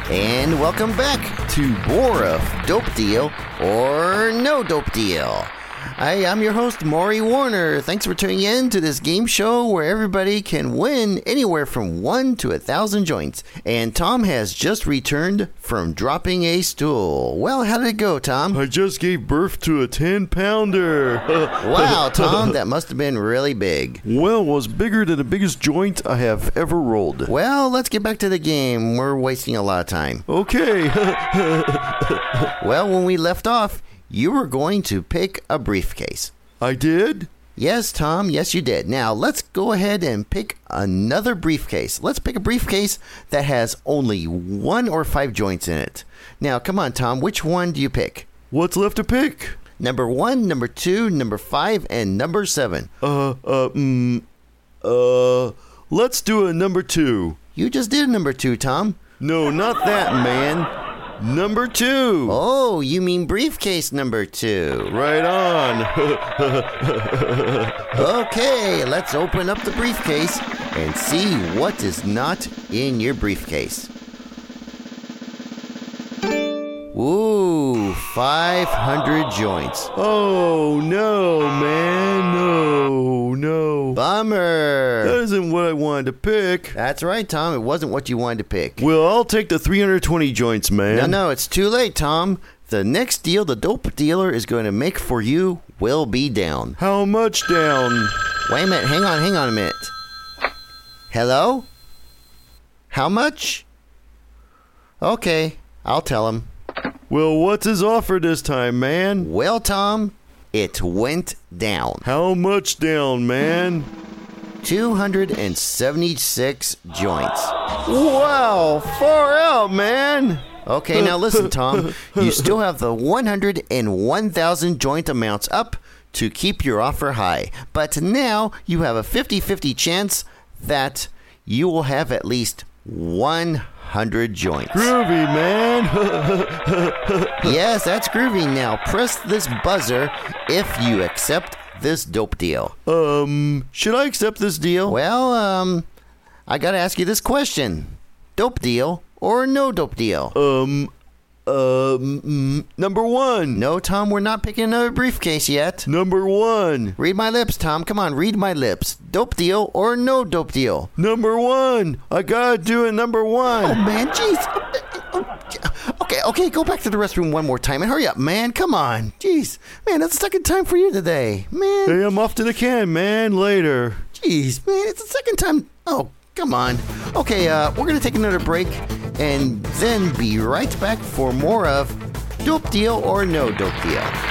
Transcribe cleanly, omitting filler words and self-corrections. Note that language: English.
And welcome back to more of Dope Deal or No Dope Deal. I'm your host, Maury Warner. Thanks for tuning in to this game show where everybody can win anywhere from 1 to 1,000 joints. And Tom has just returned from dropping a stool. Well, how did it go, Tom? I just gave birth to a 10-pounder. Wow, Tom, that must have been really big. Well, it was bigger than the biggest joint I have ever rolled. Well, let's get back to the game. We're wasting a lot of time. Okay. Well, when we left off, you were going to pick a briefcase. I did? Yes, Tom. Yes, you did. Now, let's go ahead and pick another briefcase. Let's pick a briefcase that has only 1 or 5 joints in it. Now, come on, Tom. Which one do you pick? What's left to pick? Number 1, number 2, number 5, and number 7. Let's do a number 2. You just did number 2, Tom. No, not that, man. Number 2. Oh, you mean briefcase number 2. Right on. Okay, let's open up the briefcase and see what is not in your briefcase. Ooh, 500 joints. Oh, no, man. No. Bummer. That isn't what I wanted to pick. That's right, Tom. It wasn't what you wanted to pick. Well, I'll take the 320 joints, man. No, it's too late, Tom. The next deal the dope dealer is going to make for you will be down. How much down? Wait a minute. Hang on a minute. Hello? How much? Okay, I'll tell him. Well, what's his offer this time, man? Well, Tom, it went down. How much down, man? 276 joints. Wow, far out, man. Okay, now listen, Tom. You still have the 100 and 1,000 joint amounts up to keep your offer high. But now you have a 50-50 chance that you will have at least 100 joints. Groovy, man. Yes, that's groovy. Now press this buzzer if you accept this dope deal. Should I accept this deal? Well, I gotta ask you this question. Dope deal or no dope deal? Number 1. No, Tom, we're not picking another briefcase yet. Number 1. Read my lips, Tom. Come on, read my lips. Dope deal or no dope deal? Number 1. I gotta do it, number 1. Oh, man, jeez. Okay, go back to the restroom one more time and hurry up, man. Come on. Jeez. Man, that's the second time for you today. Man. Hey, I'm off to the can, man. Later. Jeez, man, it's the second time. Oh, come on. Okay, we're going to take another break and then be right back for more of Dope Deal or No Dope Deal.